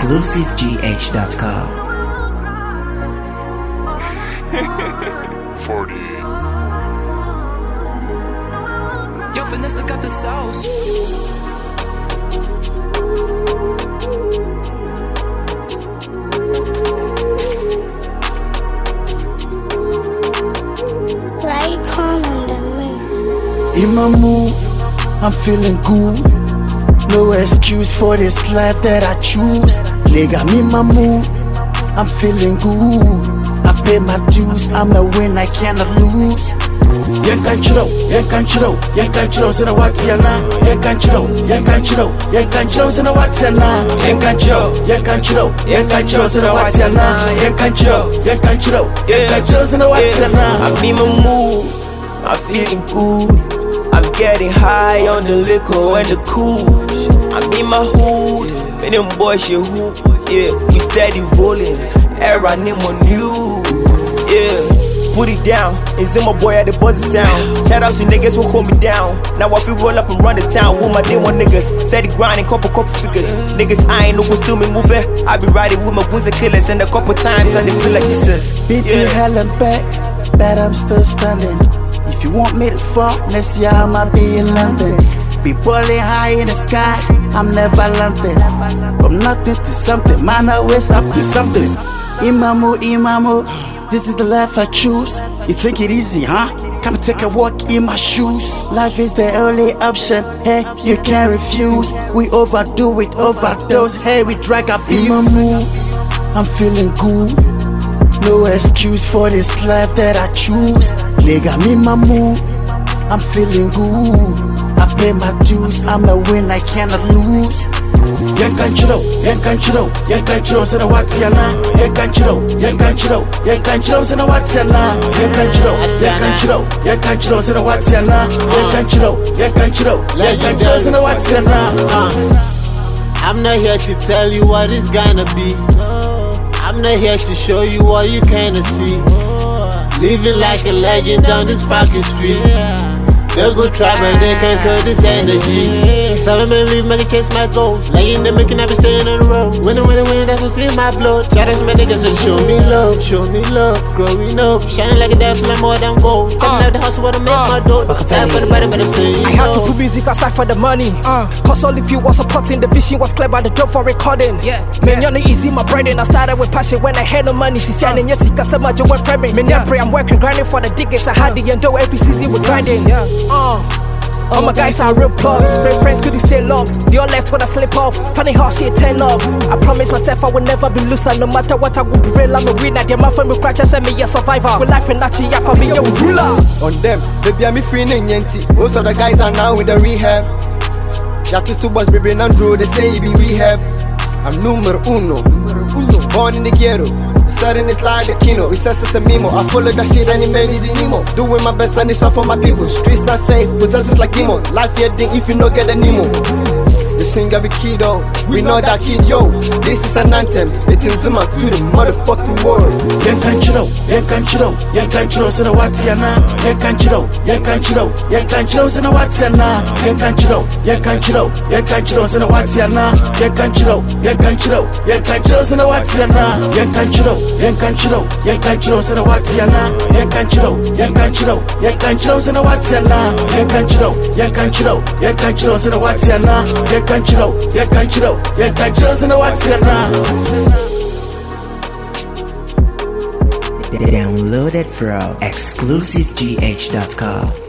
ExclusiveGH.com. 40. Yo, Vanessa got the sauce. In my mood, I'm feeling good. No excuse for this life that I choose. Nigga, I'm in my mood, I'm feeling good. I pay my dues, I'm a win, I cannot lose. Yankanchiro, zina watiana. Yankanchiro, zina watiana. Yankanchiro, zina watiana. Yankanchiro, zina watiana. I'm in my mood, I'm feeling good. I'm getting high on the liquor and the cool. I'm in my hood, and them boys shit hoop. Yeah, we steady rolling, era name on you. Yeah, put it down, it's in my boy at the buzzer sound. Shout out to niggas who hold me down. Now I feel roll up and run the town with my day one niggas. Steady grinding, couple figures. Niggas I ain't know what's still me moving. I be riding with my goons and killers, and a couple times and they feel like Jesus. Beating hell and back, but I'm still standing. If you want me to fall, next year I might be in London. Be balling high in the sky, I'm never landing. From nothing to something, man, always up to something. Imamu, this is the life I choose. You think it easy, huh? Come take a walk in my shoes. Life is the only option, hey, you can't refuse. We overdo it, overdose, hey, we drag up Imamu, I'm feeling good. No excuse for this life that I choose. Nigga, I'm in my mood, I'm feeling good. I pay my dues, I'm a win, I cannot lose. Yankanchiro, zina watiana. Yankanchiro, zina watiana. Yankanchiro, zina watiana. Yankanchiro, zina watiana. I'm not here to tell you what it's gonna be. I'm not here to show you what you cannot see. Living like a legend on this fucking street. They'll go try but they can't curb this energy. Tell them and leave, make it chase my goals. Laying there making I be staying on the road. Winning, that's what's in my blood. Shout out to my niggas and show me love. Growing up, shining like a diamond, more than gold. Stepping out the hustle where I make my dough. Stand for the body, but I'm staying. I had to put music aside for the money. Cause all of you was supporting, the vision was clear by the job for recording. Man, you're not easy, my bread, and I started with passion when I had no money. See, and yes, you can say my job went framing. Man, I pray I'm working, grinding for the digits. I had the end though every season with grinding. All my guys are real plugs. Friends couldn't stay long. They all left when I slip off. Funny how shit turn off. I promise myself I will never be loser. No matter what, I will be real. I'm a winner. Their man from me crash, send me a survivor. With life and nachi, yeah, for me, a ruler. On them, baby, I'm free in Yenti. Most of the guys are now in the rehab. Yatu two boys, baby, Andrew, they say he be rehab. I'm numero uno. Born in the ghetto. Sudden it's like the kino, it says it's a memo. I follow that shit and it made it in Nemo. Doing my best and it's all for my people. Streets not safe, possesses like Nemo. Life here ding if you no get a Nemo. We sing every kid though, we know that kid yo. This is an anthem, it's in Zima to the motherfucking world. Yankanchiro, zina watiana. Yankanchiro, zina watiana. Yankanchiro, zina watiana. Yankanchiro, zina watiana. Yankanchiro, zina watiana. Yankanchiro, zina watiana. Yankanchiro, zina watiana. Yankanchiro, zina watiana. Download it from ExclusiveGH.com.